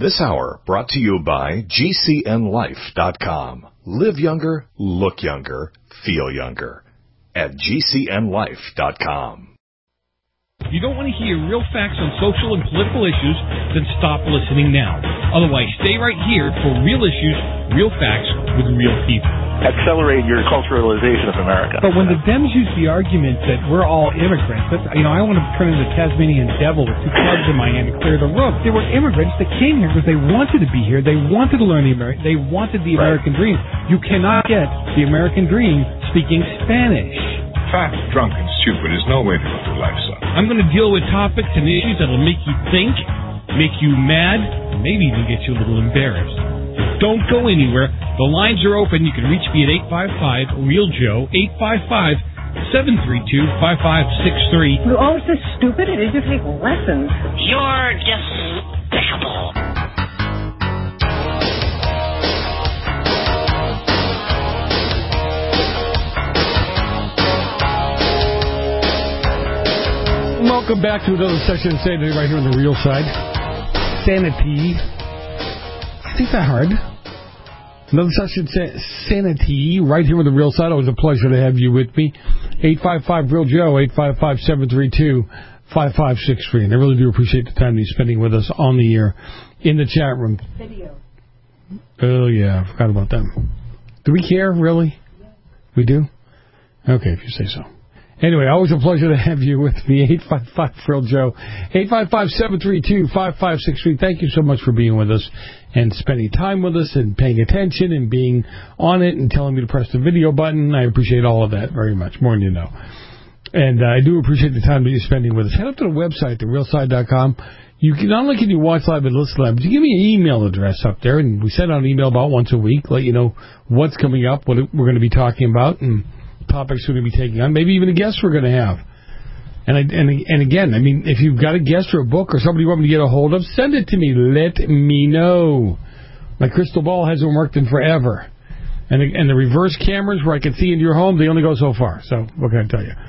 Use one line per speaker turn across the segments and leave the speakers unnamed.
This hour brought to you by GCNLife.com. Live younger, look younger, feel younger. At GCNLife.com.
You don't want to hear real facts on social and political issues? Then stop listening now. Otherwise, stay right here for real issues, real facts with real people.
Accelerate your culturalization of America.
But when the Dems use the argument that we're all immigrants, I want to turn into the Tasmanian devil with two clubs in my hand to clear the room. They were immigrants that came here because they wanted to be here. They wanted to learn they wanted the American dream. You cannot get the American dream speaking Spanish.
Fat, drunk, and stupid is no way to live your life, son.
I'm going to deal with topics and issues that'll make you think, make you mad, and maybe even get you a little embarrassed. Don't go anywhere. The lines are open. You can reach me at 855-REAL-JOE, 855-732-5563.
You're always so stupid. It is you take lessons.
You're despicable.
Welcome back to another session of Sanity right here on the real side. Sanity. Isn't that hard? Another session of Sanity right here on the real side. Always a pleasure to have you with me. 855-REAL-JOE, 855-732-5563. And I really do appreciate the time you're spending with us on the air in the chat room.
Video.
Oh, yeah. I forgot about them. Do we care, really? Yeah. We do? Okay, if you say so. Anyway, always a pleasure to have you with me. 855-REAL-JOE, 855-732-5563. Thank you so much for being with us and spending time with us and paying attention and being on it and telling me to press the video button. I appreciate all of that very much, more than you know. And I do appreciate the time that you're spending with us. Head up to the website, therealside.com. You can, not only can you watch live and listen live, but you give me an email address up there, and we send out an email about once a week, let you know what's coming up, what we're going to be talking about, and topics we're going to be taking on, maybe even a guest we're going to have. And again, I mean, if you've got a guest or a book or somebody you want me to get a hold of, send it to me. Let me know. My crystal ball hasn't worked in forever. And the reverse cameras where I can see into your home, they only go so far. So what can I tell you?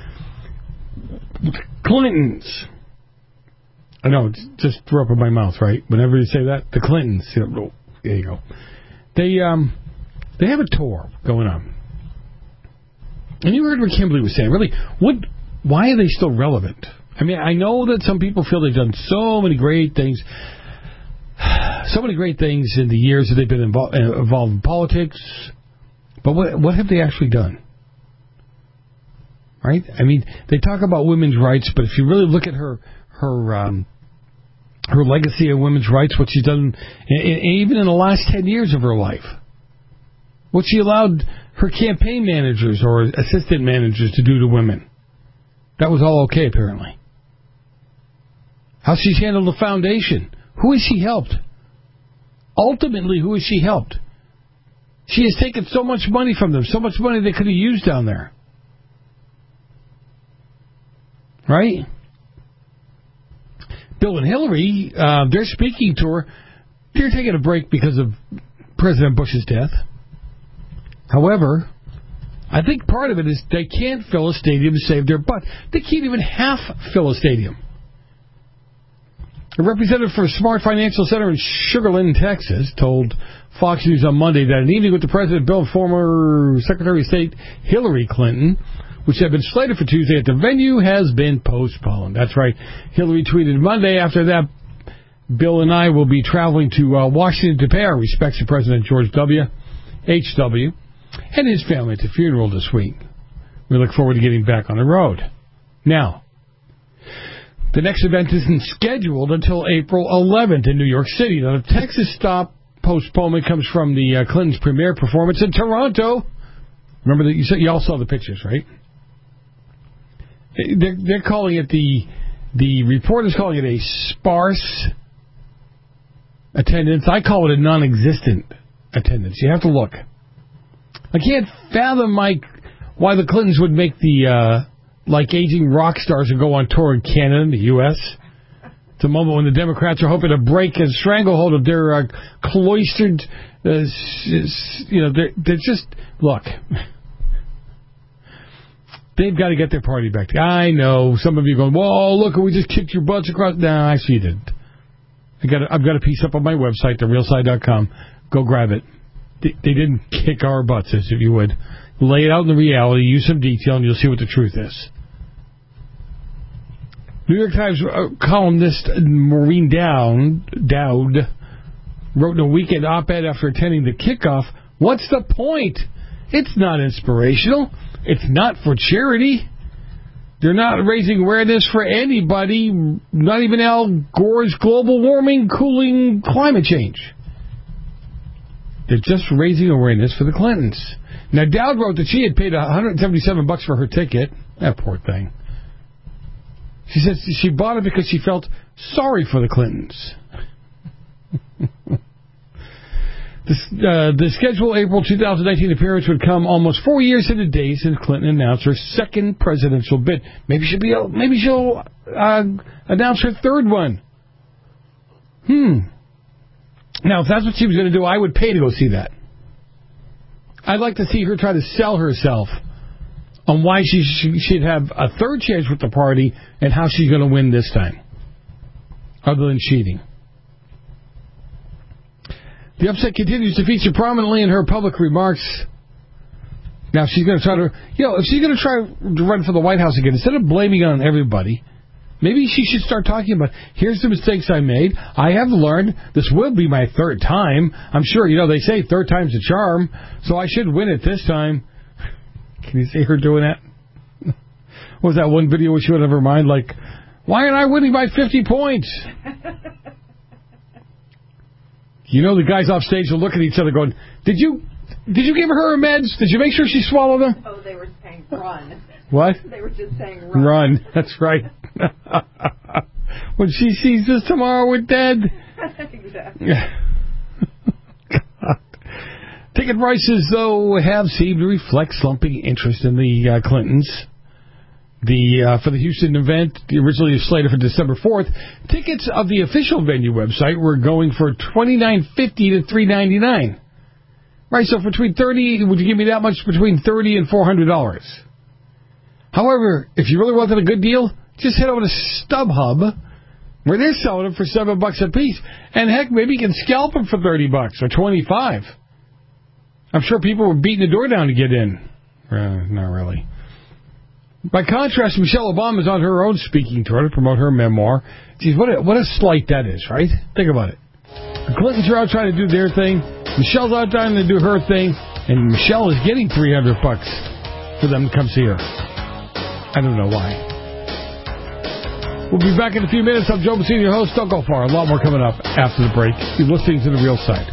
Clintons. I know, it just threw up in my mouth, right? Whenever you say that, the Clintons. There you go. They have a tour going on. And you heard what Kimberly was saying. Really, why are they still relevant? I mean, I know that some people feel they've done so many great things in the years that they've been involved in politics. But what have they actually done? Right? I mean, they talk about women's rights, but if you really look at her legacy of women's rights, what she's done, even in the last 10 years of her life, what she allowed her campaign managers or assistant managers to do to women. That was all okay, apparently. How she's handled the foundation. Who has she helped? Ultimately, who has she helped? She has taken so much money from them, so much money they could have used down there. Right? Bill and Hillary, their speaking tour, they're taking a break because of President Bush's death. However, I think part of it is they can't fill a stadium to save their butt. They can't even half fill a stadium. A representative for Smart Financial Center in Sugar Land, Texas, told Fox News on Monday that an evening with the President, Bill, and former Secretary of State Hillary Clinton, which had been slated for Tuesday at the venue, has been postponed. That's right. Hillary tweeted Monday, after that, Bill and I will be traveling to Washington to pay our respects to President George H.W., and his family at the funeral this week. We look forward to getting back on the road. Now, the next event isn't scheduled until April 11th in New York City. Now, the Texas stop postponement comes from the Clintons' premiere performance in Toronto. Remember that you all saw the pictures, right? They're calling it the reporter's calling it a sparse attendance. I call it a non-existent attendance. You have to look. I can't fathom, Mike, why the Clintons would make the like aging rock stars and go on tour in Canada and the U.S. It's a moment when the Democrats are hoping to break a stranglehold of their cloistered, they're just, look, they've got to get their party back. I know some of you going, well, look, we just kicked your butts across. No, actually you didn't. I've got a piece up on my website, therealside.com. Go grab it. They didn't kick our butts, as if you would. Lay it out in the reality, use some detail, and you'll see what the truth is. New York Times columnist Maureen Dowd wrote in a weekend op-ed after attending the kickoff, "What's the point? It's not inspirational. It's not for charity. They're not raising awareness for anybody, not even Al Gore's global warming, cooling climate change. They're just raising awareness for the Clintons." Now, Dowd wrote that she had paid $177 for her ticket. That poor thing. She says she bought it because she felt sorry for the Clintons. The scheduled April 2019 appearance would come almost 4 years into days since Clinton announced her second presidential bid. Maybe she'll announce her third one. Now, if that's what she was going to do, I would pay to go see that. I'd like to see her try to sell herself on why she'd have a third chance with the party and how she's going to win this time, other than cheating. The upset continues to feature prominently in her public remarks. Now, she's going to try to, if she's going to try to run for the White House again, instead of blaming it on everybody, maybe she should start talking about, here's the mistakes I made. I have learned this will be my third time. I'm sure, they say third time's a charm, so I should win it this time. Can you see her doing that? What was that one video where she went out of her mind, like, why aren't I winning by 50 points? The guys off stage will look at each other going, Did you give her meds? Did you make sure she swallowed them?
Oh, they were saying run.
What?
They were just saying run.
Run, that's right. When she sees us tomorrow, we're dead.
Exactly.
God. Ticket prices, though, have seemed to reflect slumping interest in the Clintons. For the Houston event, originally slated for December 4th, tickets of the official venue website were going for $29.50 to $3.99. Right, so between would you give me that much? Between $30 and $400. However, if you really wanted a good deal, just head over to StubHub, where they're selling them for $7 a piece. And heck, maybe you can scalp them for $30 or $25. I'm sure people were beating the door down to get in. Not really. By contrast, Michelle Obama is on her own speaking tour to promote her memoir. Geez, what a slight that is, right? Think about it. The Clintons are out trying to do their thing. Michelle's out trying to do her thing. And Michelle is getting $300 for them to come see her. I don't know why. We'll be back in a few minutes. I'm Joe Messina, your host. Don't go far. A lot more coming up after the break. You're listening to The Real Side.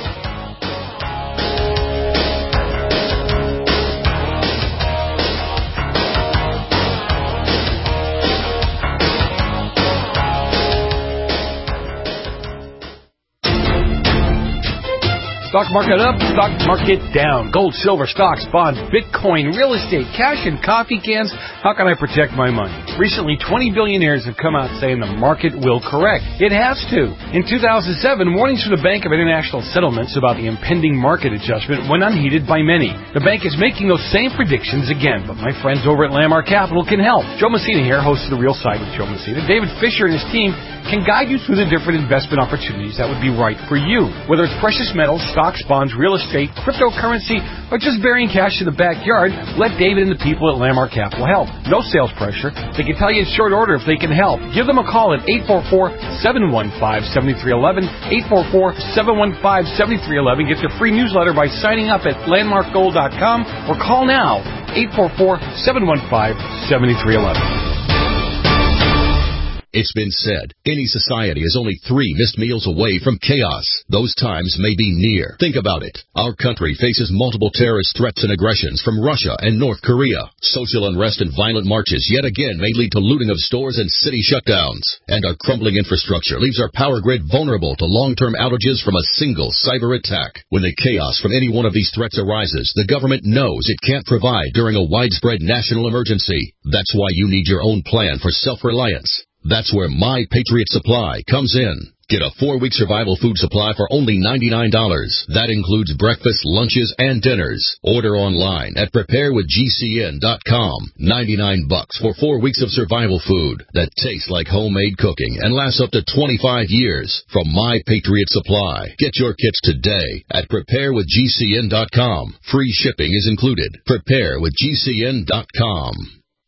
Stock market up, stock market down. Gold, silver, stocks, bonds, Bitcoin, real estate, cash, and coffee cans. How can I protect my money? Recently, 20 billionaires have come out saying the market will correct. It has to. In 2007, warnings from the Bank of International Settlements about the impending market adjustment went unheeded by many. The bank is making those same predictions again, but my friends over at Landmark Capital can help. Joe Messina here, host of The Real Side with Joe Messina. David Fisher and his team can guide you through the different investment opportunities that would be right for you. Whether it's precious metals, stocks, bonds, real estate, cryptocurrency, or just burying cash in the backyard, let David and the people at Landmark Capital help. No sales pressure. They can tell you in short order if they can help. Give them a call at 844-715-7311, 844-715-7311. Get their free newsletter by signing up at landmarkgold.com or call now, 844-715-7311.
It's been said, any society is only 3 missed meals away from chaos. Those times may be near. Think about it. Our country faces multiple terrorist threats and aggressions from Russia and North Korea. Social unrest and violent marches yet again may lead to looting of stores and city shutdowns. And our crumbling infrastructure leaves our power grid vulnerable to long-term outages from a single cyber attack. When the chaos from any one of these threats arises, the government knows it can't provide during a widespread national emergency. That's why you need your own plan for self-reliance. That's where My Patriot Supply comes in. Get a 4-week survival food supply for only $99. That includes breakfast, lunches, and dinners. Order online at preparewithgcn.com. $99 for 4 weeks of survival food that tastes like homemade cooking and lasts up to 25 years from My Patriot Supply. Get your kits today at preparewithgcn.com. Free shipping is included. Preparewithgcn.com.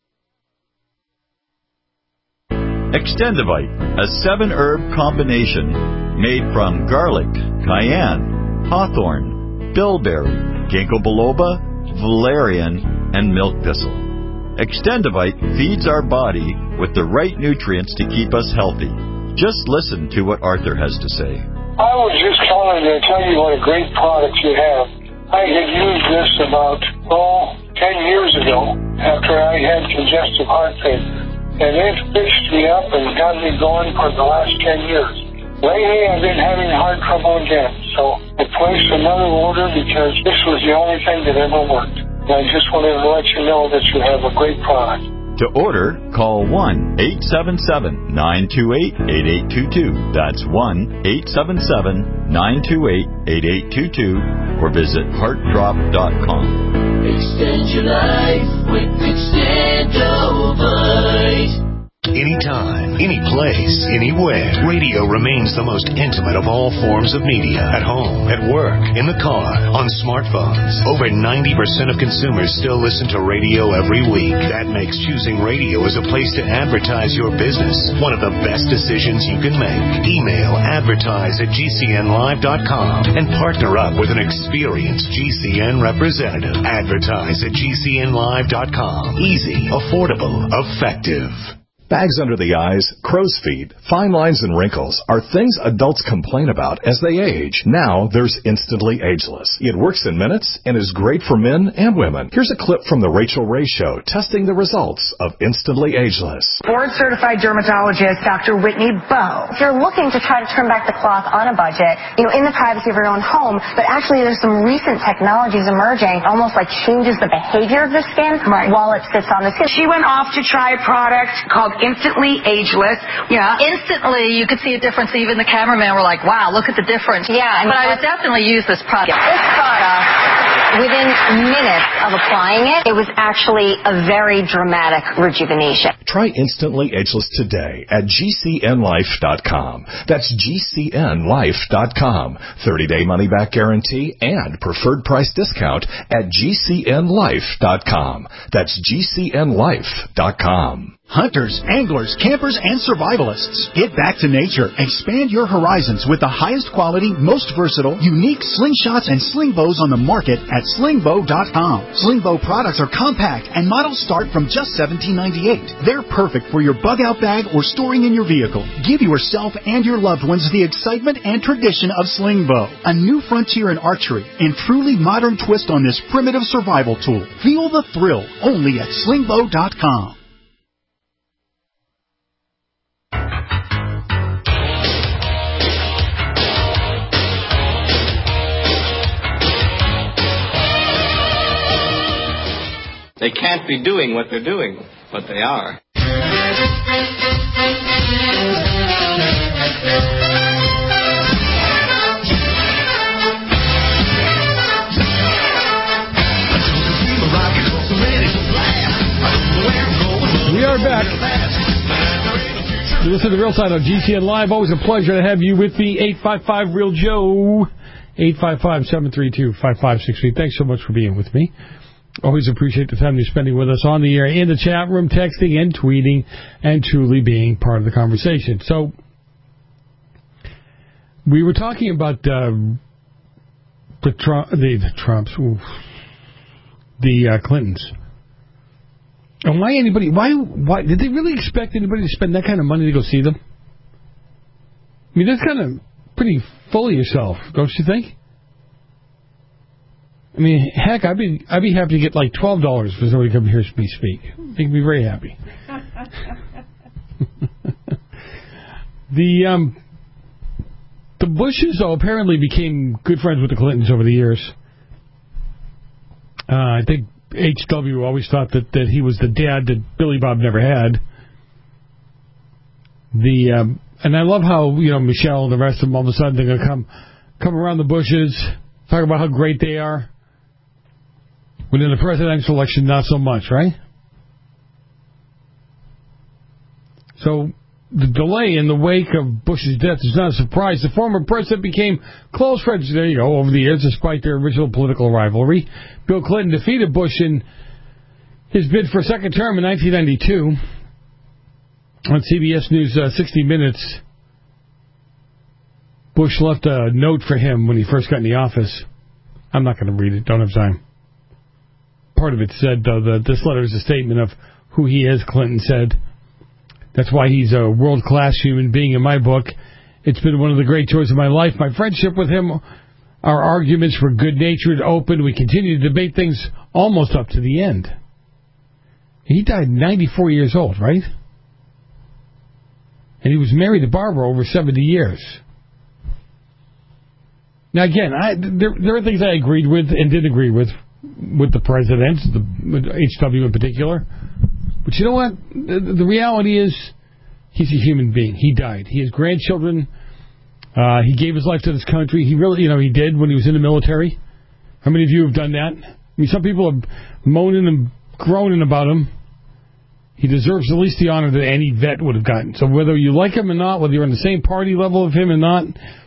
Extendivite, a 7-herb combination made from garlic, cayenne, hawthorn, bilberry, ginkgo biloba, valerian, and milk thistle. Extendivite feeds our body with the right nutrients to keep us healthy. Just listen to what Arthur has to say.
I was just calling to tell you what a great product you have. I had used this about, 10 years ago after I had congestive heart failure. And it fixed me up and got me going for the last 10 years. Lately, I've been having heart trouble again, so I placed another order because this was the only thing that ever worked. And I just wanted to let you know that you have a great product.
To order, call 1-877-928-8822. That's 1-877-928-8822. Or visit heartdrop.com.
Extend your life with Extendovite.
Anytime, any place, anywhere, radio remains the most intimate of all forms of media. At home, at work, in the car, on smartphones. Over 90% of consumers still listen to radio every week. That makes choosing radio as a place to advertise your business one of the best decisions you can make. Email advertise@gcnlive.com and partner up with an experienced GCN representative. Advertise at gcnlive.com. Easy, affordable, effective.
Bags under the eyes, crow's feet, fine lines and wrinkles are things adults complain about as they age. Now there's Instantly Ageless. It works in minutes and is great for men and women. Here's a clip from the Rachel Ray Show testing the results of Instantly Ageless.
Board-certified dermatologist Dr. Whitney Bowe. If you're looking to try to turn back the clock on a budget, in the privacy of your own home, but actually there's some recent technologies emerging, almost like changes the behavior of the skin while it sits on the skin.
She went off to try a product called Instantly Ageless.
Yeah, instantly you could see a difference. Even the cameraman were like, wow, look at the difference.
Yeah.
But I would definitely use this product.
This product, within minutes of applying it, it was actually a very dramatic rejuvenation.
Try Instantly Ageless today at GCNlife.com. That's GCNlife.com. 30-day money-back guarantee and preferred price discount at GCNlife.com. That's GCNlife.com.
Hunters, anglers, campers, and survivalists. Get back to nature. Expand your horizons with the highest quality, most versatile, unique slingshots and sling bows on the market at slingbow.com. Slingbow products are compact and models start from just $17.98. They're perfect for your bug-out bag or storing in your vehicle. Give yourself and your loved ones the excitement and tradition of Slingbow, a new frontier in archery and truly modern twist on this primitive survival tool. Feel the thrill only at slingbow.com.
They can't be doing what they're doing, but they are.
We are back. You listen to the Real Side on GCN Live. Always a pleasure to have you with me. 855 Real Joe. 855-732-5563. Thanks so much for being with me. Always appreciate the time you're spending with us on the air, in the chat room, texting and tweeting, and truly being part of the conversation. So, we were talking about the Clintons. And why did they really expect anybody to spend that kind of money to go see them? I mean, that's kind of pretty full of yourself, don't you think? I mean, heck, I'd be happy to get like $12 for somebody to come hear me speak. They'd be very happy. The Bushes, though, apparently became good friends with the Clintons over the years. I think H.W. always thought that he was the dad that Billy Bob never had. And I love how, Michelle and the rest of them, all of a sudden, they're going to come around the bushes, talk about how great they are. When in the presidential election, not so much, right? So the delay in the wake of Bush's death is not a surprise. The former president became close friends, there you go, over the years, despite their original political rivalry. Bill Clinton defeated Bush in his bid for a second term in 1992. On CBS News 60 Minutes, Bush left a note for him when he first got in the office. I'm not going to read it. Don't have time. Part of it said, though, that this letter is a statement of who he is, Clinton said. That's why he's a world-class human being in my book. It's been one of the great joys of my life. My friendship with him, our arguments were good-natured, open. We continued to debate things almost up to the end. He died 94 years old, right? And he was married to Barbara over 70 years. Now, again, there are things I agreed with and didn't agree with the president, with H.W. in particular. But you know what? The reality is he's a human being. He died. He has grandchildren. He gave his life to this country. He really, he did when he was in the military. How many of you have done that? I mean, some people are moaning and groaning about him. He deserves at least the honor that any vet would have gotten. So whether you like him or not, whether you're on the same party level of him or not,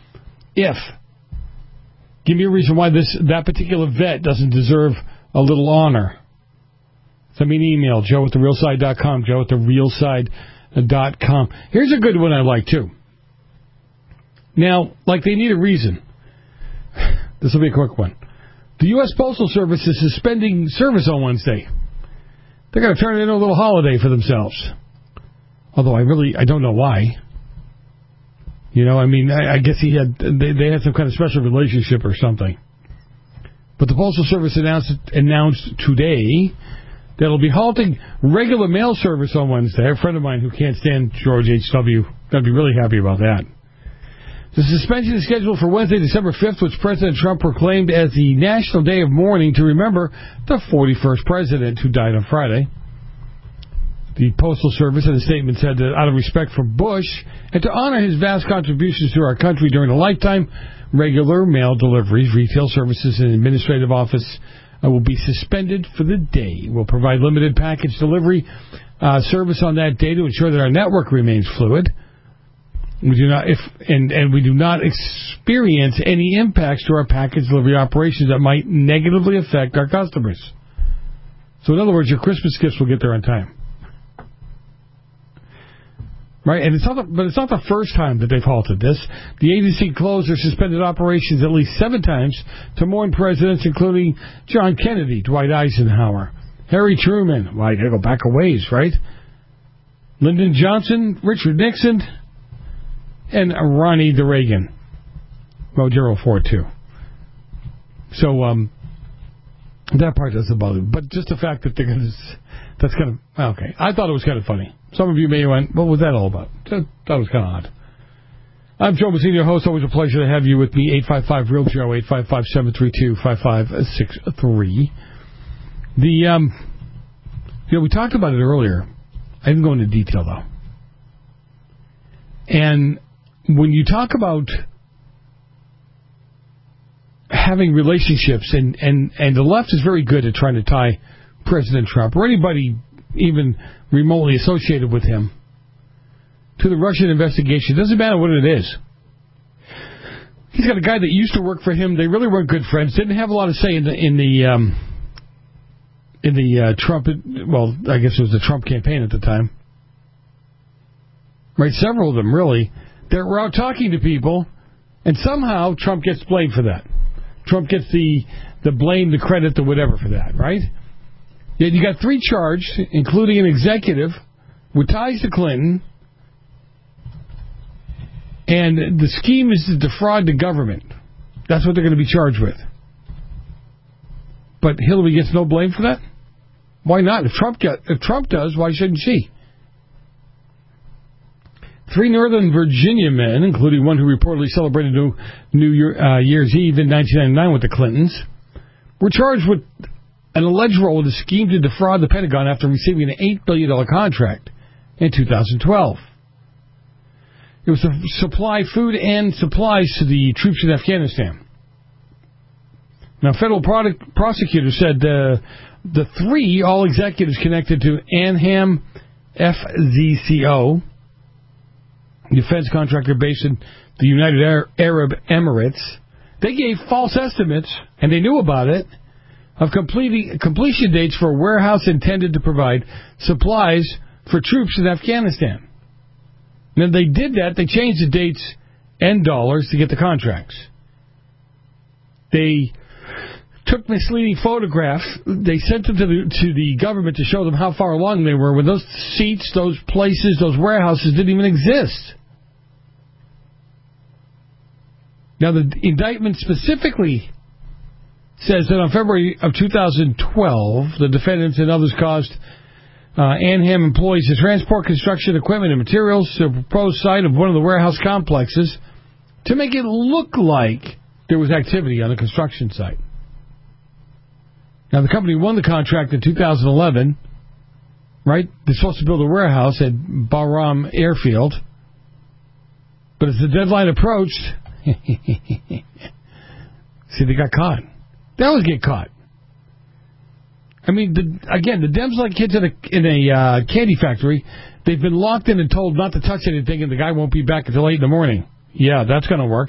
give me a reason why that particular vet doesn't deserve a little honor. Send me an email, joe@therealside.com, joe@therealside.com. Here's a good one I like, too. Now, they need a reason. This will be a quick one. The U.S. Postal Service is suspending service on Wednesday. They're going to turn it into a little holiday for themselves. Although I don't know why. I guess they had some kind of special relationship or something. But the Postal Service announced today that it'll be halting regular mail service on Wednesday. I have a friend of mine who can't stand George H.W. I'd be really happy about that. The suspension is scheduled for Wednesday, December 5th, which President Trump proclaimed as the National Day of Mourning to remember the 41st president who died on Friday. The Postal Service in a statement said that out of respect for Bush and to honor his vast contributions to our country during a lifetime, regular mail deliveries, retail services, and administrative office will be suspended for the day. We'll provide limited package delivery service on that day to ensure that our network remains fluid. We do not experience any impacts to our package delivery operations that might negatively affect our customers. So in other words, your Christmas gifts will get there on time. Right, and it's not the first time that they've halted this. The agency closed or suspended operations at least 7 times to mourn presidents, including John Kennedy, Dwight Eisenhower, Harry Truman. Well, I gotta go back a ways, right? Lyndon Johnson, Richard Nixon, and Ronnie Reagan. Well, Gerald Ford, too. So, that part doesn't bother me. But just the fact that that's kind of, okay. I thought it was kind of funny. Some of you may have went, what was that all about? That was kind of odd. I'm Joe Mazzini, your host. Always a pleasure to have you with me. 855-REAL-JOE, 855-732-5563. We talked about it earlier. I didn't go into detail, though. And when you talk about having relationships, and the left is very good at trying to tie President Trump, or anybody even remotely associated with him, to the Russian investigation. It doesn't matter what it is. He's got a guy that used to work for him. They really weren't good friends. Didn't have a lot of say in the Trump. Well, I guess it was the Trump campaign at the time. Right, several of them really. They were out talking to people, and somehow Trump gets blamed for that. Trump gets the blame, the credit, the whatever for that, right? Yet you got 3 charged, including an executive with ties to Clinton, and the scheme is to defraud the government. That's what they're going to be charged with. But Hillary gets no blame for that? Why not? If Trump does, why shouldn't she? 3 Northern Virginia men, including one who reportedly celebrated New Year's Eve in 1999 with the Clintons, were charged with an alleged role in the scheme to defraud the Pentagon after receiving an $8 billion contract in 2012. It was to supply food and supplies to the troops in Afghanistan. Now, federal prosecutors said the three, all executives connected to Anham FZCO, defense contractor based in the United Arab Emirates, they gave false estimates, and they knew about it, of completion dates for a warehouse intended to provide supplies for troops in Afghanistan. And they did that. They changed the dates and dollars to get the contracts. They took misleading photographs. They sent them to the government to show them how far along they were when those seats, those places, those warehouses didn't even exist. Now, the indictment specifically says that on February of 2012, the defendants and others caused Anham employees to transport construction equipment and materials to a proposed site of one of the warehouse complexes to make it look like there was activity on the construction site. Now, the company won the contract in 2011, right? They're supposed to build a warehouse at Bahram Airfield. But as the deadline approached, see, they got caught. They always get caught. I mean, the Dems like kids in a candy factory. They've been locked in and told not to touch anything, and the guy won't be back until 8 in the morning. Yeah, that's going to work.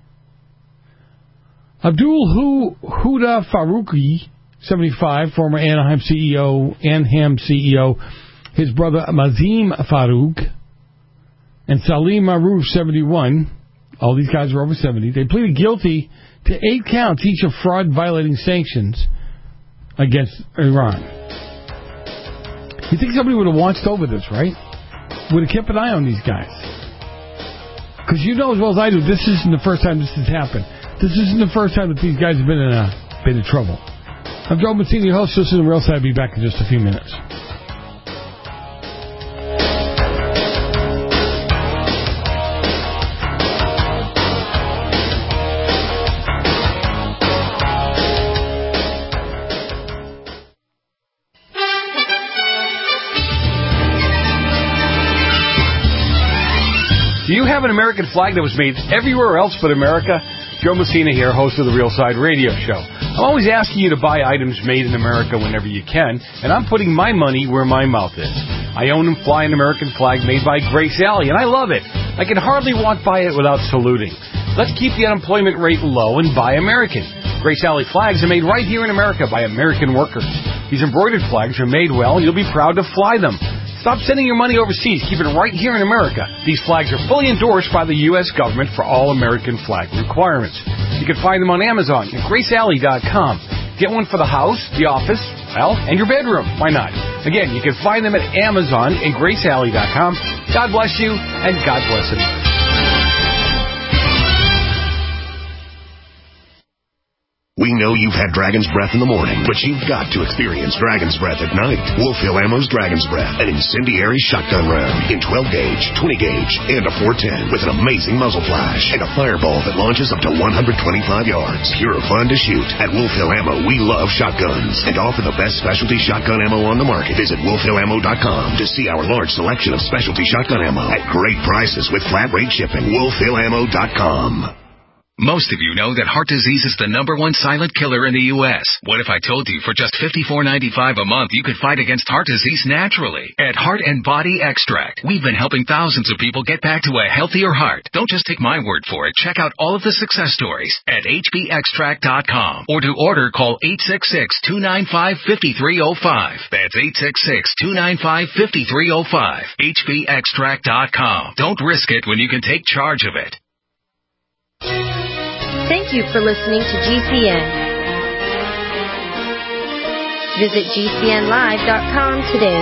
Abdul Huda Faruqi, 75, former Anham CEO, his brother Mazim Farouk, and Salim Maroof, 71. All these guys are over 70. They pleaded guilty to 8 counts, each of fraud violating sanctions against Iran. You think somebody would have watched over this, right? Would have kept an eye on these guys. Because you know as well as I do, this isn't the first time this has happened. This isn't the first time that these guys have been in trouble. I'm Joe Mancini, host. This is the Real Side. I'll be back in just a few minutes.
Do you have an American flag that was made everywhere else but America? Joe Messina here, host of the Real Side Radio Show. I'm always asking you to buy items made in America whenever you can, and I'm putting my money where my mouth is. I own and fly an American flag made by Grace Alley, and I love it. I can hardly walk by it without saluting. Let's keep the unemployment rate low and buy American. Grace Alley flags are made right here in America by American workers. These embroidered flags are made well, and you'll be proud to fly them. Stop sending your money overseas. Keep it right here in America. These flags are fully endorsed by the U.S. government for all American flag requirements. You can find them on Amazon at GraceAlley.com. Get one for the house, the office, well, and your bedroom. Why not? Again, you can find them at Amazon and GraceAlley.com. God bless you, and God bless America.
We know you've had Dragon's Breath in the morning, but you've got to experience Dragon's Breath at night. Wolf Hill Ammo's Dragon's Breath, an incendiary shotgun round in 12 gauge, 20 gauge, and a 410 with an amazing muzzle flash and a fireball that launches up to 125 yards. Pure fun to shoot. At Wolf Hill Ammo, we love shotguns and offer the best specialty shotgun ammo on the market. Visit wolfhillammo.com to see our large selection of specialty shotgun ammo at great prices with flat rate shipping. wolfhillammo.com.
Most of you know that heart disease is the #1 silent killer in the U.S. What if I told you for just $54.95 a month you could fight against heart disease naturally? At Heart and Body Extract, we've been helping thousands of people get back to a healthier heart. Don't just take my word for it. Check out all of the success stories at hbextract.com. Or to order, call 866-295-5305. That's 866-295-5305. hbextract.com. Don't risk it when you can take charge of it.
Thank you for listening to GCN. Visit GCNlive.com today.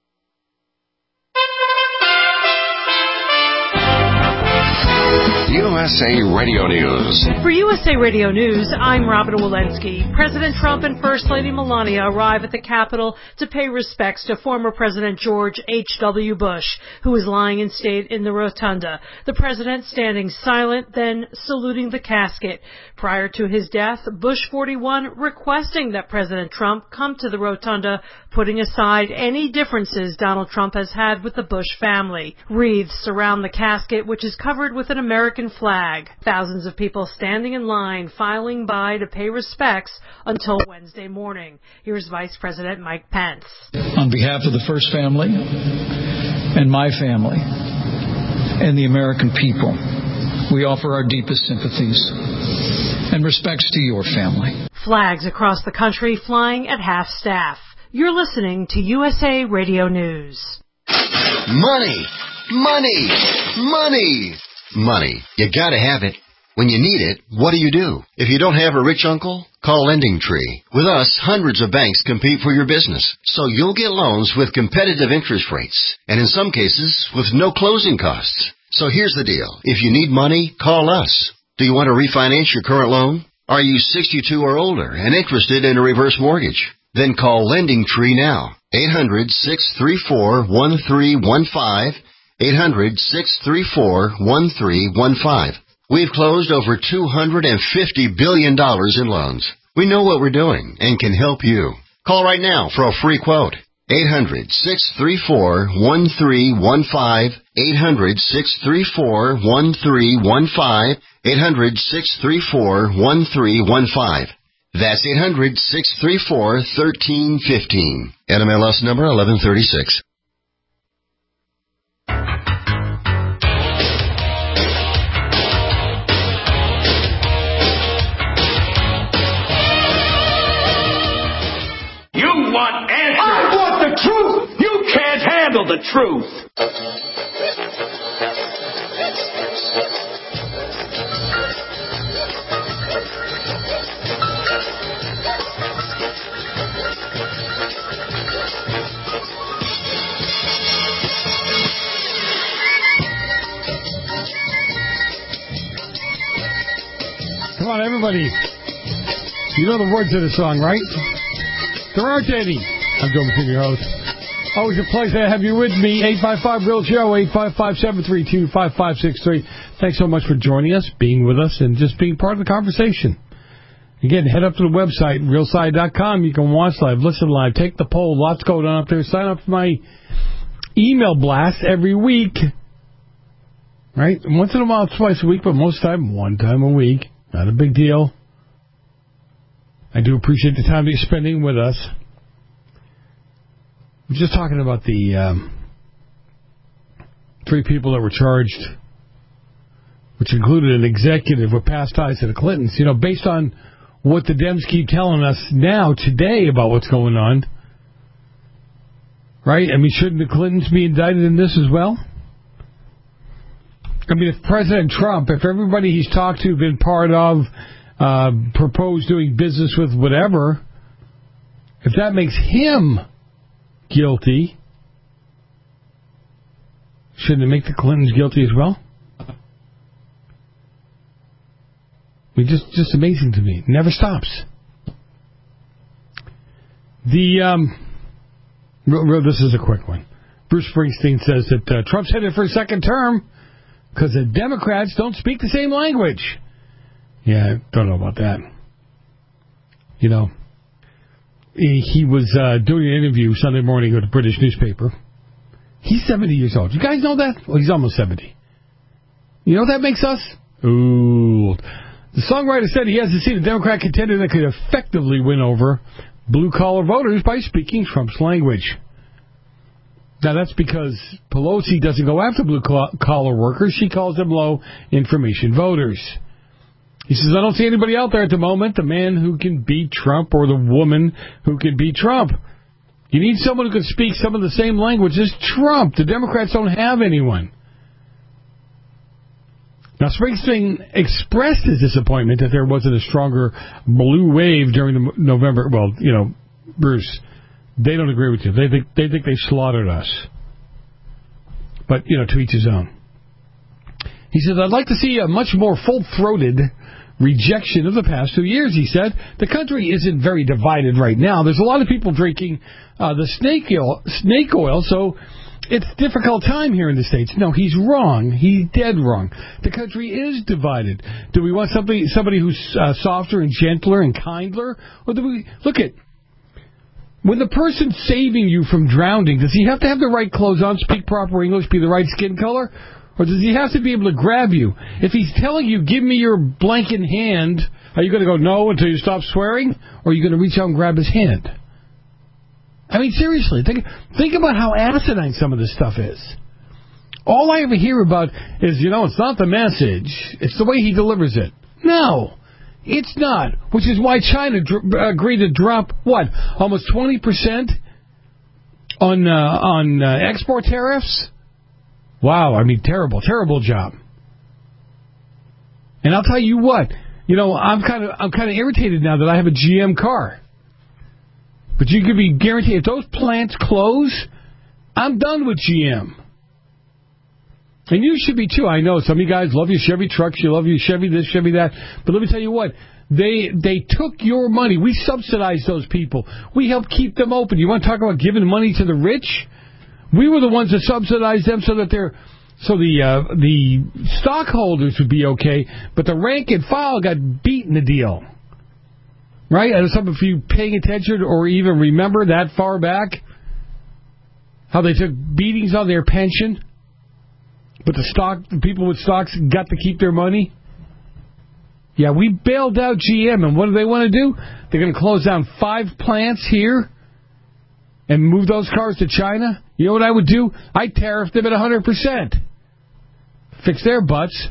You know
USA Radio News.
For USA Radio News, I'm Robin Walensky. President Trump and First Lady Melania arrive at the Capitol to pay respects to former President George H.W. Bush, who is lying in state in the rotunda. The president standing silent, then saluting the casket. Prior to his death, Bush 41 requesting that President Trump come to the rotunda, putting aside any differences Donald Trump has had with the Bush family. Wreaths surround the casket, which is covered with an American flag. Thousands of people standing in line, filing by to pay respects until Wednesday morning. Here's Vice President Mike Pence.
On behalf of the First Family and my family and the American people, we offer our deepest sympathies and respects to your family.
Flags across the country flying at half-staff. You're listening to USA Radio News.
Money! Money! Money! Money. You gotta have it. When you need it, what do? If you don't have a rich uncle, call Lending Tree. With us, hundreds of banks compete for your business, so you'll get loans with competitive interest rates, and in some cases, with no closing costs. So here's the deal. If you need money, call us. Do you want to refinance your current loan? Are you 62 or older and interested in a reverse mortgage? Then call Lending Tree now. 800-634-1315. 800-634-1315. We've closed over $250 billion in loans. We know what we're doing and can help you. Call right now for a free quote. 800-634-1315. 800-634-1315. 800-634-1315. That's 800-634-1315. NMLS number 1136.
Want answers. I want the truth. You can't handle the truth.
Come on, everybody. You know the words of the song, right? There aren't any. I'm Joe McKinney, your host. Always a pleasure to have you with me. 855-REAL-JOE, 855-732-5563. Thanks so much for joining us, being with us, and just being part of the conversation. Again, head up to the website, realside.com. You can watch live, listen live, take the poll. Lots going on up there. Sign up for my email blast every week. Right? Once in a while, twice a week, but most of the time, one time a week. Not a big deal. I do appreciate the time that you're spending with us. We're just talking about the 3 people that were charged, which included an executive with past ties to the Clintons. You know, based on what the Dems keep telling us now, today, about what's going on, right? I mean, shouldn't the Clintons be indicted in this as well? I mean, if President Trump, if everybody he's talked to, been part of, proposed doing business with whatever, if that makes him guilty, shouldn't it make the Clintons guilty as well? I mean, just amazing to me. It never stops. This is a quick one. Bruce Springsteen says that Trump's headed for a second term because the Democrats don't speak the same language. Yeah, I don't know about that. You know, he was doing an interview Sunday morning with a British newspaper. He's 70 years old. You guys know that? Well, he's almost 70. You know what that makes us? Old. The songwriter said he hasn't seen a Democrat contender that could effectively win over blue-collar voters by speaking Trump's language. Now, that's because Pelosi doesn't go after blue-collar workers. She calls them low-information voters. He says, I don't see anybody out there at the moment, the man who can beat Trump or the woman who can beat Trump. You need someone who can speak some of the same language as Trump. The Democrats don't have anyone. Now, Springsteen expressed his disappointment that there wasn't a stronger blue wave during the November. Well, you know, Bruce, they don't agree with you. They think they slaughtered us. But, you know, to each his own. He says, I'd like to see a much more full-throated rejection of the past 2 years, he said. The country isn't very divided right now. There's a lot of people drinking the snake oil, so it's a difficult time here in the States. No, he's wrong. He's dead wrong. The country is divided. Do we want somebody who's softer and gentler and kinder? Or do we... Look at... When the person saving you from drowning, does he have to have the right clothes on, speak proper English, be the right skin color? Or does he have to be able to grab you? If he's telling you, give me your blanket hand, are you going to go no until you stop swearing? Or are you going to reach out and grab his hand? I mean, seriously, think about how asinine some of this stuff is. All I ever hear about is, it's not the message. It's the way he delivers it. No, it's not. Which is why China agreed to drop, almost 20% on export tariffs? Wow, I mean, terrible job. And I'll tell you what, I'm kind of irritated now that I have a GM car. But you can be guaranteed if those plants close, I'm done with GM. And you should be too. I know some of you guys love your Chevy trucks, you love your Chevy this, Chevy that. But let me tell you what, they took your money. We subsidized those people. We helped keep them open. You want to talk about giving money to the rich? We were the ones that subsidized them so that the stockholders would be okay, but the rank and file got beat in the deal. Right? And some of you paying attention or even remember that far back, how they took beatings on their pension, but the people with stocks got to keep their money. Yeah, we bailed out GM, and what do they want to do? They're going to close down 5 plants here and move those cars to China. You know what I would do? I'd tariff them at 100%. Fix their butts.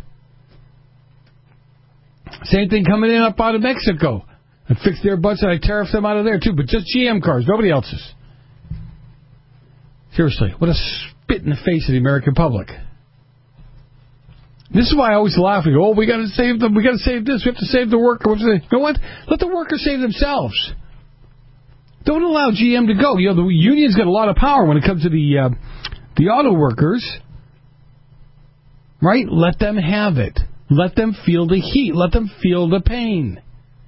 Same thing coming in up out of Mexico. I'd fix their butts and I'd tariff them out of there too, but just GM cars, nobody else's. Seriously, what a spit in the face of the American public. This is why I always laugh and go, we got to save them, we got to save this, we have to save the worker. You know what? Let the workers save themselves. Don't allow GM to go. The union's got a lot of power when it comes to the auto workers. Right? Let them have it. Let them feel the heat. Let them feel the pain.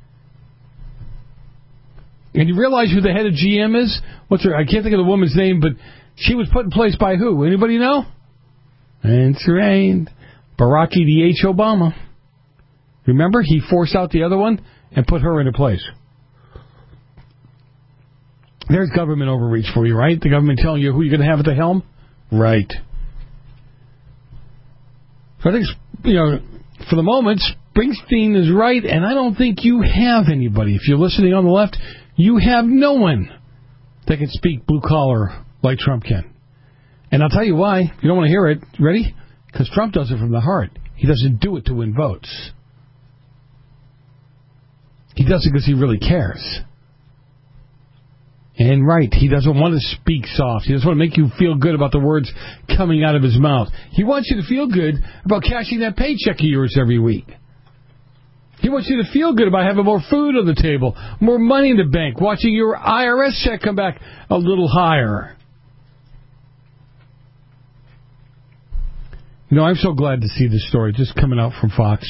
And you realize who the head of GM is? What's her? I can't think of the woman's name, but she was put in place by who? Anybody know? Answer ain't. Barack E.D.H. Obama. Remember? He forced out the other one and put her into place. There's government overreach for you, right? The government telling you who you're going to have at the helm? Right. So I think, for the moment, Springsteen is right, and I don't think you have anybody. If you're listening on the left, you have no one that can speak blue-collar like Trump can. And I'll tell you why. You don't want to hear it. Ready? Because Trump does it from the heart. He doesn't do it to win votes. He does it because he really cares. And right, he doesn't want to speak soft. He doesn't want to make you feel good about the words coming out of his mouth. He wants you to feel good about cashing that paycheck of yours every week. He wants you to feel good about having more food on the table, more money in the bank, watching your IRS check come back a little higher. I'm so glad to see this story just coming out from Fox.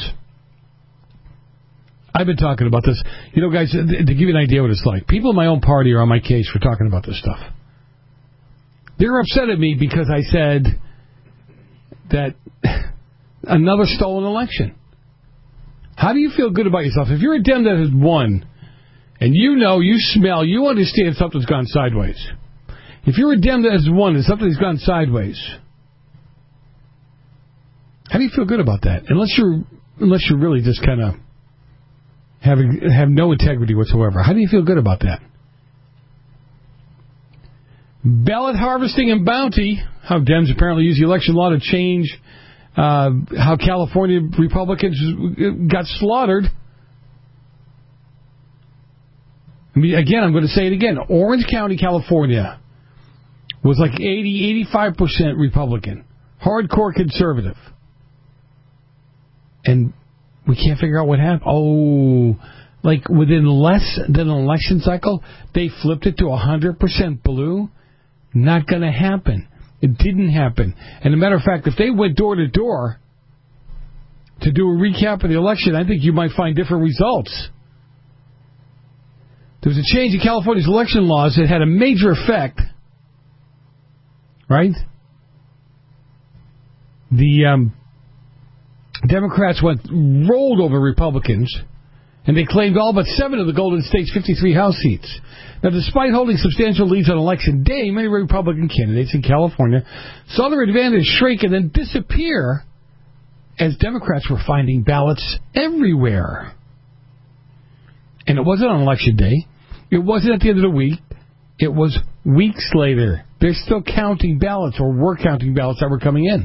I've been talking about this. Guys, to give you an idea what it's like, people in my own party are on my case for talking about this stuff. They're upset at me because I said that another stolen election. How do you feel good about yourself? If you're a Dem that has won, and you smell, you understand something's gone sideways. If you're a Dem that has won and something's gone sideways, how do you feel good about that? Unless you're really just kind of have no integrity whatsoever. How do you feel good about that? Ballot harvesting and bounty. How Dems apparently use the election law to change how California Republicans got slaughtered. I mean, again, I'm going to say it again. Orange County, California was like 85% Republican. Hardcore conservative. And we can't figure out what happened. Oh, like within less than an election cycle, they flipped it to 100% blue. Not going to happen. It didn't happen. And as a matter of fact, if they went door to door, to do a recap of the election, I think you might find different results. There was a change in California's election laws that had a major effect, right? The Democrats rolled over Republicans, and they claimed all but 7 of the Golden State's 53 House seats. Now, despite holding substantial leads on Election Day, many Republican candidates in California saw their advantage shrink and then disappear as Democrats were finding ballots everywhere. And it wasn't on Election Day. It wasn't at the end of the week. It was weeks later. They're still counting ballots, or were counting ballots that were coming in.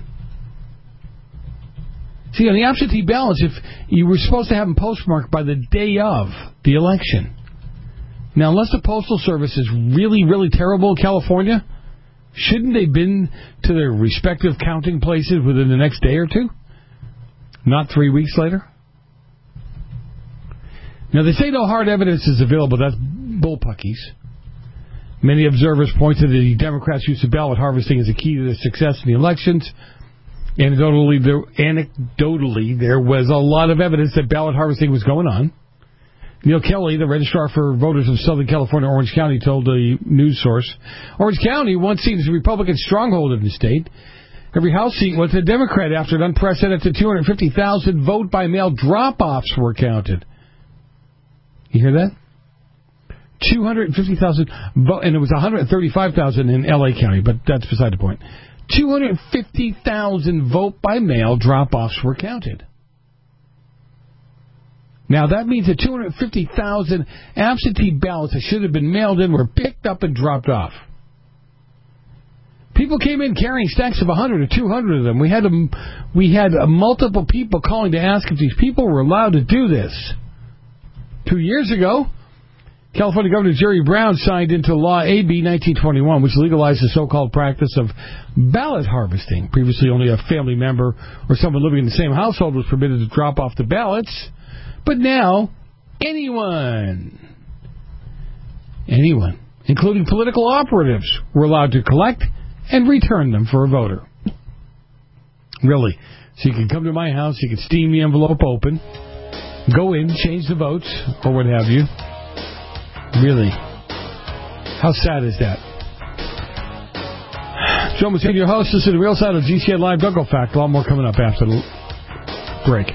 See, on the absentee ballots, if you were supposed to have them postmarked by the day of the election. Now, unless the Postal Service is really, really terrible in California, shouldn't they have been to their respective counting places within the next day or two? Not 3 weeks later? Now, they say no hard evidence is available. That's bullpuckies. Many observers point to the Democrats' use of ballot harvesting as a key to their success in the elections. Anecdotally, there was a lot of evidence that ballot harvesting was going on. Neil Kelly, the registrar for voters of Southern California, Orange County, told a news source, Orange County, once seen as a Republican stronghold in the state, every House seat went to a Democrat after an unprecedented 250,000 vote-by-mail drop-offs were counted. You hear that? 250,000, and it was 135,000 in L.A. County, but that's beside the point. 250,000 vote-by-mail drop-offs were counted. Now, that means that 250,000 absentee ballots that should have been mailed in were picked up and dropped off. People came in carrying stacks of 100 or 200 of them. We had multiple people calling to ask if these people were allowed to do this. 2 years ago, California Governor Jerry Brown signed into law AB 1921, which legalized the so-called practice of ballot harvesting. Previously, only a family member or someone living in the same household was permitted to drop off the ballots. But now, anyone, including political operatives, were allowed to collect and return them for a voter. Really. So you can come to my house, you can steam the envelope open, go in, change the votes, or what have you. Really. How sad is that? Joe Messina, your host. This is the Real Side of GCN Live. Don't go fact. A lot more coming up after the break.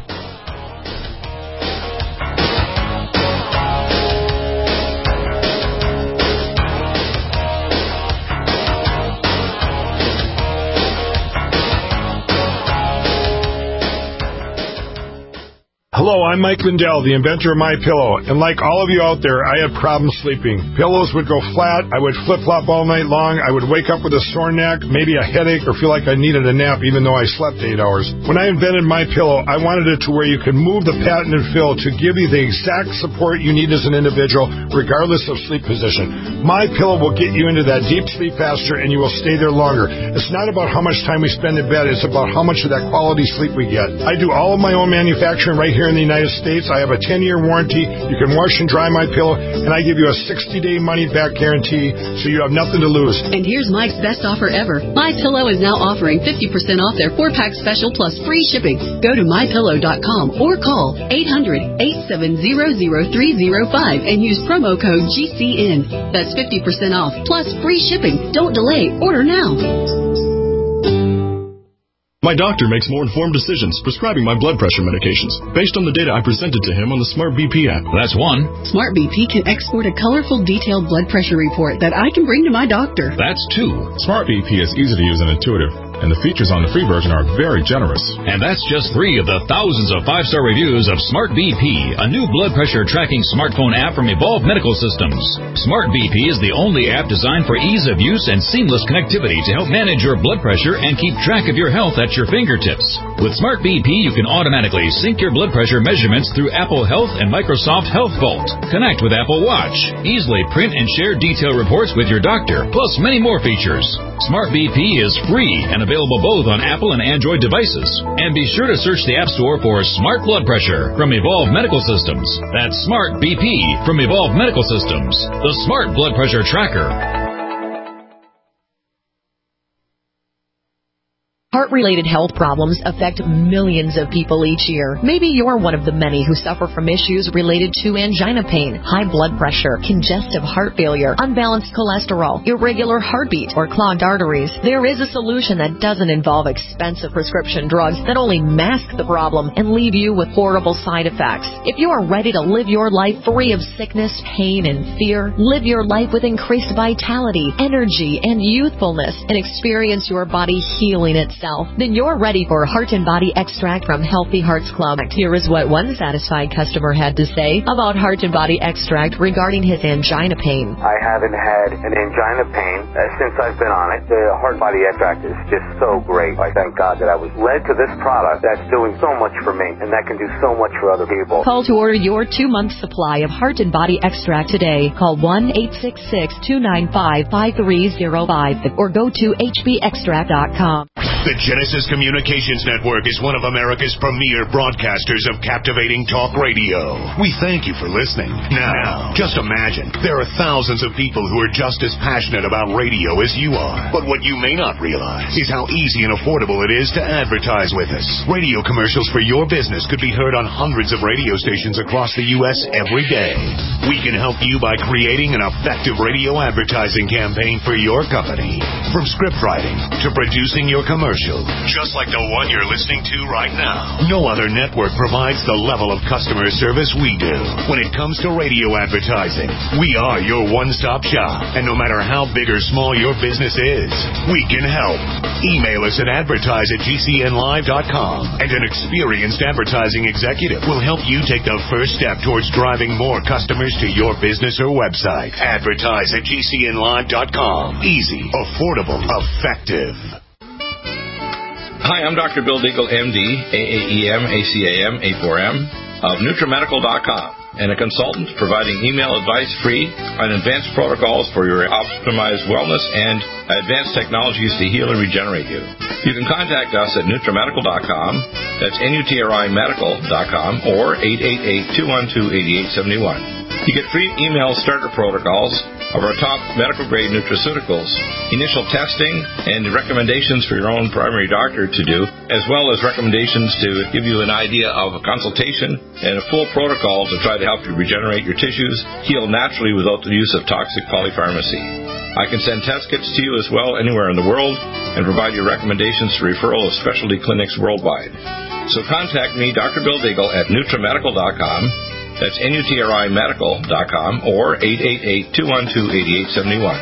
Hello, I'm Mike Lindell, the inventor of MyPillow, and like all of you out there, I had problems sleeping. Pillows would go flat, I would flip-flop all night long, I would wake up with a sore neck, maybe a headache, or feel like I needed a nap even though I slept 8 hours. When I invented MyPillow, I wanted it to where you can move the patented fill to give you the exact support you need as an individual, regardless of sleep position. MyPillow will get you into that deep sleep faster, and you will stay there longer. It's not about how much time we spend in bed, it's about how much of that quality sleep we get. I do all of my own manufacturing right here in the United States. I have a 10-year warranty. You can wash and dry my pillow, and I give you a 60-day money-back guarantee, so you have nothing to lose.
And here's Mike's best offer ever. MyPillow is now offering 50% off their 4-pack special plus free shipping. Go to MyPillow.com or call 800-870-0305 and use promo code GCN. That's 50% off plus free shipping. Don't delay. Order now.
My doctor makes more informed decisions prescribing my blood pressure medications based on the data I presented to him on the Smart BP app. That's one.
Smart BP can export a colorful, detailed blood pressure report that I can bring to my doctor.
That's two. Smart BP is easy to use and intuitive, and the features on the free version are very generous.
And that's just 3 of the thousands of 5-star reviews of Smart BP, a new blood pressure tracking smartphone app from Evolve Medical Systems. Smart BP is the only app designed for ease of use and seamless connectivity to help manage your blood pressure and keep track of your health at your fingertips. With Smart BP, you can automatically sync your blood pressure measurements through Apple Health and Microsoft Health Vault. Connect with Apple Watch. Easily print and share detailed reports with your doctor, plus many more features. Smart BP is free and available both on Apple and Android devices. And be sure to search the App Store for Smart Blood Pressure from Evolve Medical Systems. That's Smart BP from Evolve Medical Systems, the Smart Blood Pressure Tracker.
Heart-related health problems affect millions of people each year. Maybe you're one of the many who suffer from issues related to angina pain, high blood pressure, congestive heart failure, unbalanced cholesterol, irregular heartbeat, or clogged arteries. There is a solution that doesn't involve expensive prescription drugs that only mask the problem and leave you with horrible side effects. If you are ready to live your life free of sickness, pain, and fear, live your life with increased vitality, energy, and youthfulness, and experience your body healing itself, then you're ready for Heart and Body Extract from Healthy Hearts Club. Here is what one satisfied customer had to say about Heart and Body Extract regarding his angina pain.
I haven't had an angina pain since I've been on it. The Heart and Body Extract is just so great. I thank God that I was led to this product that's doing so much for me and that can do so much for other people.
Call to order your 2-month supply of Heart and Body Extract today. Call 1-866-295-5305 or go to hbextract.com.
The Genesis Communications Network is one of America's premier broadcasters of captivating talk radio. We thank you for listening. Now, just imagine, there are thousands of people who are just as passionate about radio as you are. But what you may not realize is how easy and affordable it is to advertise with us. Radio commercials for your business could be heard on hundreds of radio stations across the U.S. every day. We can help you by creating an effective radio advertising campaign for your company. From script writing to producing your commercial, just like the one you're listening to right now. No other network provides the level of customer service we do. When it comes to radio advertising, we are your one-stop shop. And no matter how big or small your business is, we can help. Email us at advertise@gcnlive.com, and an experienced advertising executive will help you take the first step towards driving more customers to your business or website. Advertise@gcnlive.com. Easy, affordable, effective.
Hi, I'm Dr. Bill Deagle, MD, AAEM, ACAM, A4M, of NutriMedical.com, and a consultant providing email advice free on advanced protocols for your optimized wellness and advanced technologies to heal and regenerate you. You can contact us at NutriMedical.com, that's NutriMedical.com, or 888-212-8871. You get free email starter protocols of our top medical-grade nutraceuticals, initial testing, and recommendations for your own primary doctor to do, as well as recommendations to give you an idea of a consultation and a full protocol to try to help you regenerate your tissues, heal naturally without the use of toxic polypharmacy. I can send test kits to you as well anywhere in the world and provide you recommendations for referral of specialty clinics worldwide. So contact me, Dr. Bill Deagle, at NutriMedical.com. That's NutriMedical.com or 888-212-8871.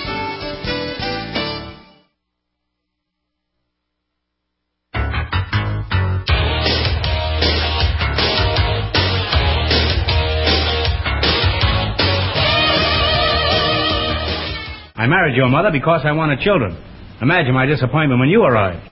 I married your mother because I wanted children. Imagine my disappointment when you arrived.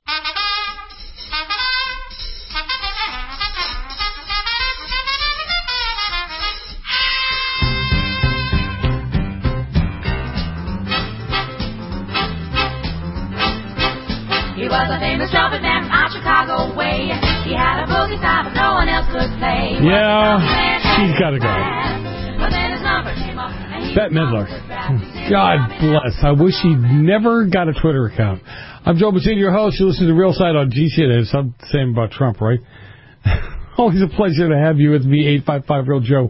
He was a famous trumpet man from Chicago way. He had a boogie style but no one else could play.
Yeah, she's got to go. Bette Midler. God bless. I wish he never got a Twitter account. I'm Joe Bassini, your host. You listen to Real Side on GCN. It's the same about Trump, right? Always a pleasure to have you with me. 855-REAL-JOE.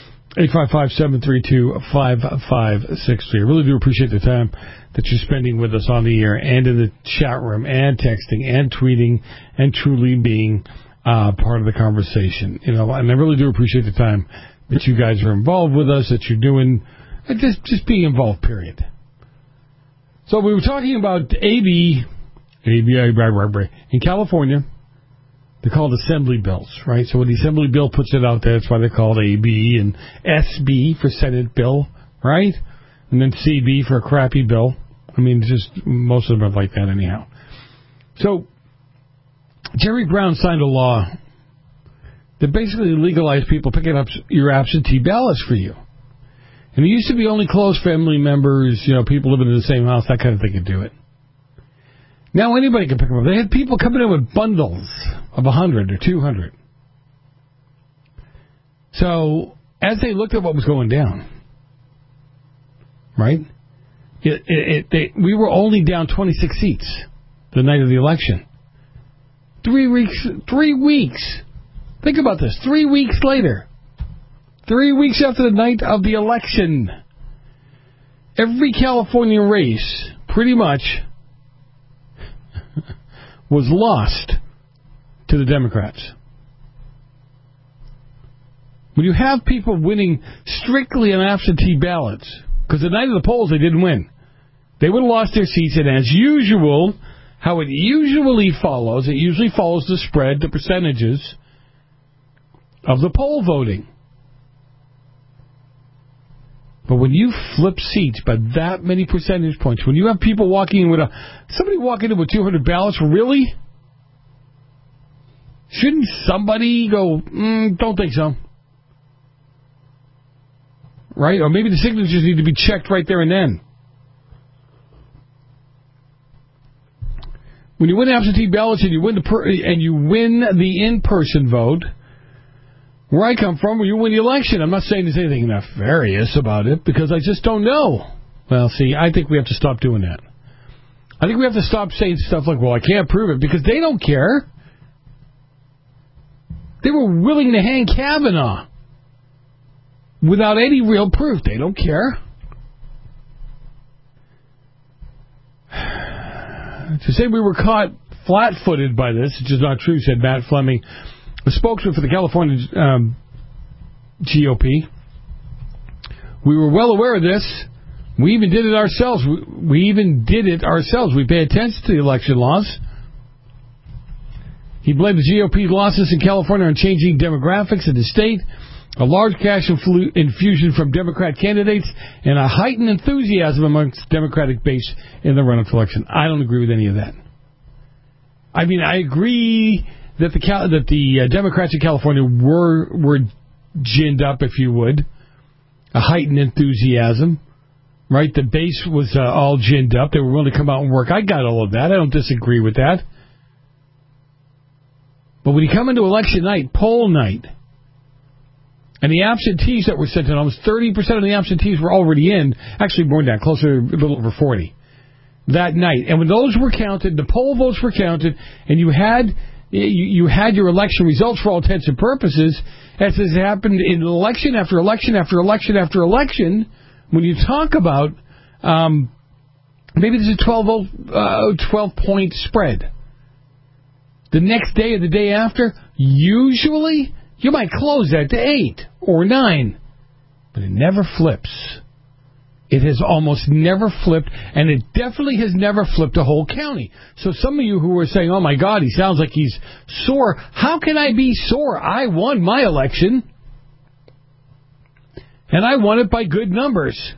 855-732-5563. I really do appreciate the time that you're spending with us on the air and in the chat room and texting and tweeting and truly being part of the conversation. You know, and I really do appreciate the time that you guys are involved with us, that you're doing, just being involved, period. So we were talking about AB in California. They're called assembly bills, right? So when the assembly bill puts it out there, that's why they're called AB, and SB for Senate bill, right? And then CB for a crappy bill. I mean, just most of them are like that anyhow. So Jerry Brown signed a law that basically legalized people picking up your absentee ballots for you. And it used to be only close family members, you know, people living in the same house, that kind of thing could do it. Now anybody can pick them up. They had people coming in with bundles of 100 or 200. So as they looked at what was going down, right, we were only down 26 seats the night of the election. 3 weeks. 3 weeks. Think about this. 3 weeks later. 3 weeks after the night of the election. Every California race, pretty much, was lost to the Democrats. When you have people winning strictly on absentee ballots, because the night of the polls they didn't win, they would have lost their seats, and as usual, how it usually follows the spread, the percentages of the poll voting. But when you flip seats by that many percentage points, when you have people walking in with somebody walking in with 200 ballots, really? Shouldn't somebody go, don't think so? Right? Or maybe the signatures need to be checked right there and then. When you win absentee ballots and you win the in-person vote, where I come from, when you win the election, I'm not saying there's anything nefarious about it, because I just don't know. Well, see, I think we have to stop doing that. I think we have to stop saying stuff like, well, I can't prove it, because they don't care. They were willing to hang Kavanaugh without any real proof. They don't care. To say we were caught flat-footed by this, which is not true, said Matt Fleming, the spokesman for the California GOP. We were well aware of this. We even did it ourselves. We pay attention to the election laws. He blamed the GOP losses in California on changing demographics in the state, a large cash infusion from Democrat candidates, and a heightened enthusiasm amongst the Democratic base in the runoff election. I don't agree with any of that. I mean, I agree that the Democrats in California were ginned up, if you would, a heightened enthusiasm, right? The base was all ginned up. They were willing to come out and work. I got all of that. I don't disagree with that. But when you come into election night, poll night, and the absentees that were sent in, almost 30% of the absentees were already in, actually more than that, closer, a little over 40, that night. And when those were counted, the poll votes were counted, and you had your election results for all intents and purposes, as has happened in election after election after election after election. When you talk about maybe there's a 12-point spread. The next day or the day after, usually you might close that to 8 or 9, but it never flips. It has almost never flipped, and it definitely has never flipped a whole county. So some of you who are saying, oh, my God, he sounds like he's sore. How can I be sore? I won my election, and I won it by good numbers.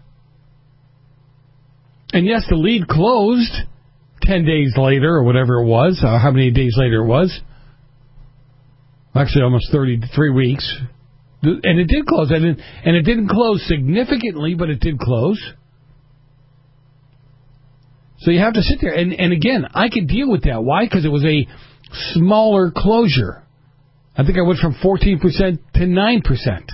And yes, the lead closed 10 days later or whatever it was, how many days later it was. Actually, almost 33 weeks. And it did close. And it didn't close significantly, but it did close. So you have to sit there. And again, I could deal with that. Why? Because it was a smaller closure. I think I went from 14% to 9%.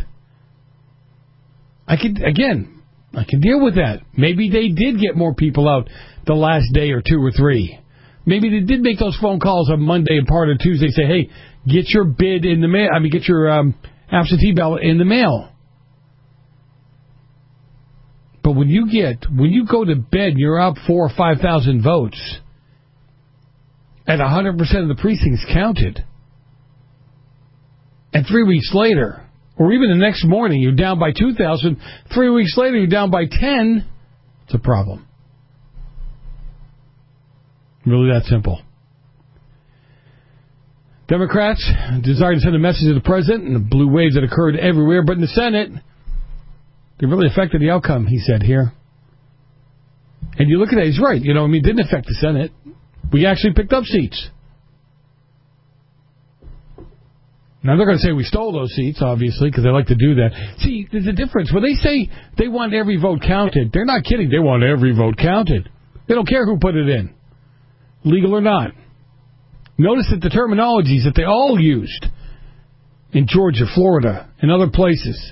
I can deal with that. Maybe they did get more people out the last day or 2 or 3. Maybe they did make those phone calls on Monday and part of Tuesday, say, hey, get your bid in the mail. I mean, get your absentee ballot in the mail. But when you go to bed and you're up 4,000 or 5,000 votes, and 100% of the precincts counted, and 3 weeks later, or even the next morning, you're down by 2,000, 3 weeks later, you're down by 10, it's a problem. Really that simple. Democrats desire to send a message to the president and the blue waves that occurred everywhere, but in the Senate, they really affected the outcome, he said here. And you look at that, he's right. It didn't affect the Senate. We actually picked up seats. Now, they're going to say we stole those seats, obviously, because they like to do that. See, there's a difference. When they say they want every vote counted, they're not kidding. They want every vote counted. They don't care who put it in, legal or not. Notice that the terminologies that they all used in Georgia, Florida, and other places,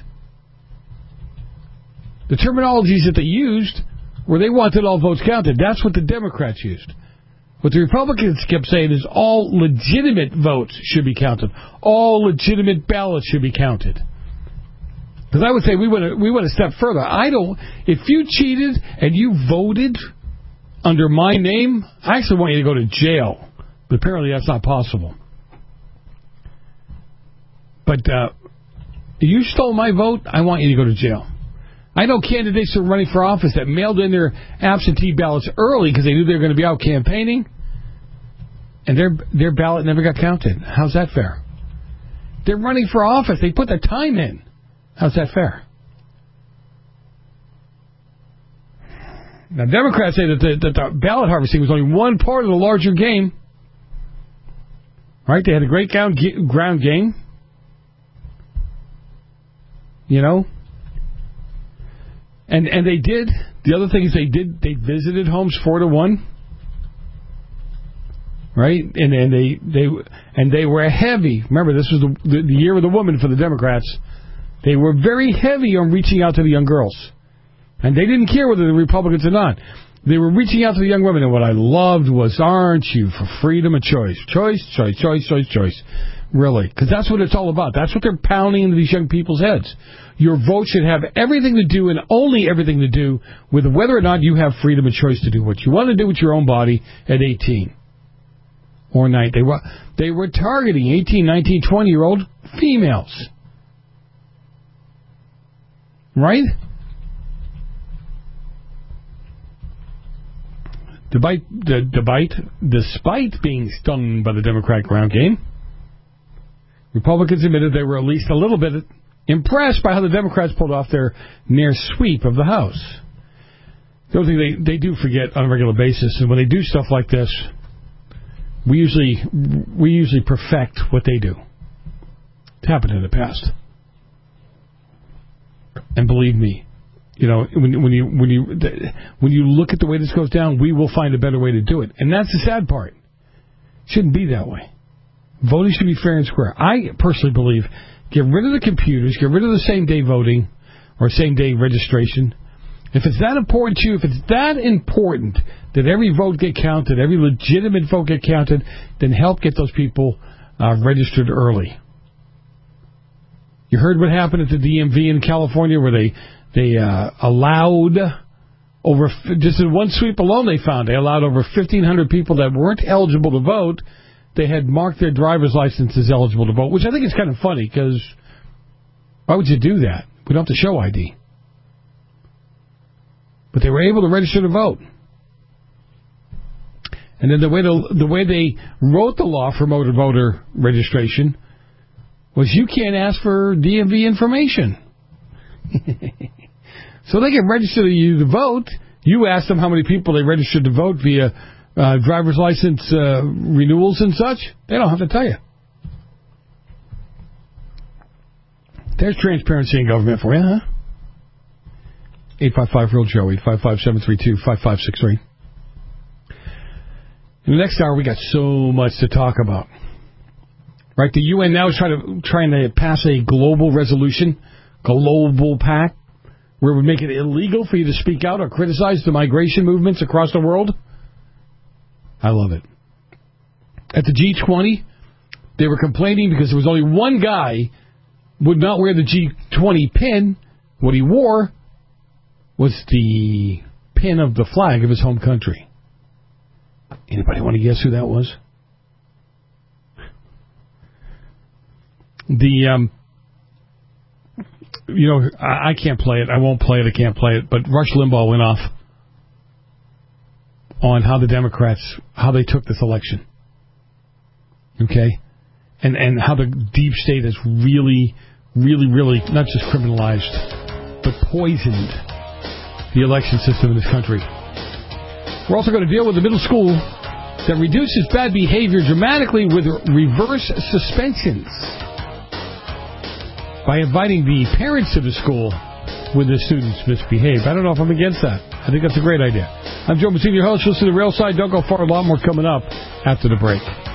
the terminologies that they used were they wanted all votes counted. That's what the Democrats used. What the Republicans kept saying is all legitimate votes should be counted. All legitimate ballots should be counted. Because I would say we went a step further. If you cheated and you voted under my name, I actually want you to go to jail. But apparently that's not possible. But you stole my vote, I want you to go to jail. I know candidates who are running for office that mailed in their absentee ballots early because they knew they were going to be out campaigning, and their ballot never got counted. How's that fair? They're running for office. They put their time in. How's that fair? Now, Democrats say that the ballot harvesting was only one part of the larger game. Right? They had a great ground game. You know? And they did. The other thing is they visited homes 4-1. Right? And they were heavy. Remember, this was the year of the woman for the Democrats. They were very heavy on reaching out to the young girls. And they didn't care whether the Republicans or not. They were reaching out to the young women. And what I loved was, aren't you for freedom of choice? Choice. Really. Because that's what it's all about. That's what they're pounding into these young people's heads. Your vote should have everything to do and only everything to do with whether or not you have freedom of choice to do what you want to do with your own body at 18 or 19. They were targeting 18, 19, 20-year-old females. Right? Despite being stung by the Democrat ground game, Republicans admitted they were at least a little bit impressed by how the Democrats pulled off their near sweep of the House. The other thing they do forget on a regular basis, and when they do stuff like this, we usually perfect what they do. It's happened in the past. And believe me, you know, when you look at the way this goes down, we will find a better way to do it. And that's the sad part. It shouldn't be that way. Voting should be fair and square. I personally believe get rid of the computers, get rid of the same-day voting or same-day registration. If it's that important to you, if it's that important that every vote get counted, every legitimate vote get counted, then help get those people registered early. You heard what happened at the DMV in California where they allowed over, just in one sweep alone they allowed over 1,500 people that weren't eligible to vote. They had marked their driver's license as eligible to vote, which I think is kind of funny because why would you do that? We don't have to show ID. But they were able to register to vote. And then the way they wrote the law for motor voter registration was you can't ask for DMV information. So they can register you to vote. You ask them how many people they registered to vote via driver's license renewals and such. They don't have to tell you. There's transparency in government for you, huh? 855-REAL-JOE, 855-732-5563. In the next hour, we got so much to talk about. Right, the UN now is trying to pass a global resolution, global pact, where it would make it illegal for you to speak out or criticize the migration movements across the world. I love it. At the G20, they were complaining because there was only one guy would not wear the G20 pin. What he wore was the pin of the flag of his home country. Anybody want to guess who that was? I can't play it. I won't play it. I can't play it. But Rush Limbaugh went off on how the Democrats, how they took this election. Okay? And how the deep state has really, really, really not just criminalized, but poisoned the election system in this country. We're also going to deal with the middle school that reduces bad behavior dramatically with reverse suspensions by inviting the parents to the school when the students misbehave. I don't know if I'm against that. I think that's a great idea. I'm Joe Mazzini, your host. Listen to the Rail Side. Don't go far. A lot more coming up after the break.